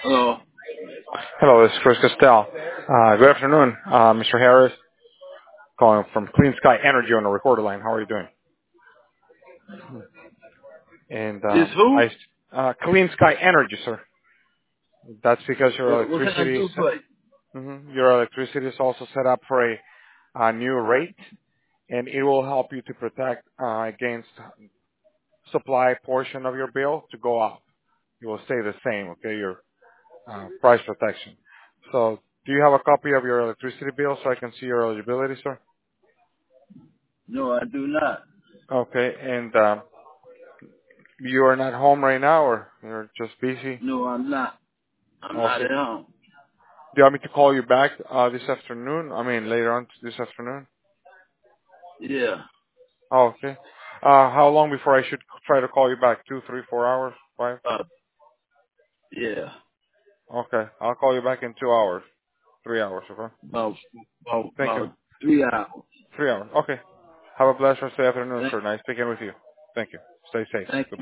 Hello. Hello, this is Chris Castell. Good afternoon, Mr. Harris, calling from Clean Sky Energy on the recorder line. How are you doing? And This who? Clean Sky Energy, sir. That's because What can I do for you? your electricity is also set up for a new rate, and it will help you to protect against supply portion of your bill to go up. It will stay the same, okay? Your price protection. So, do you have a copy of your electricity bill so I can see your eligibility, sir? No, I do not. Okay, and you are not home right now, or you're just busy? No, I'm not. I'm not Okay. at home. Do you want me to call you back this afternoon? I mean, later on this afternoon? Yeah. Oh, okay. How long before I should try to call you back? 2, 3, 4 hours? 5? Uh, yeah. Okay. I'll call you back in 2 hours. 3 hours, okay? About, about, Thank you. about 3 hours. 3 hours. Okay. Have a blessed rest of the afternoon, Thank, sir. Nice speaking with you. Thank you. Stay safe. thank Goodbye.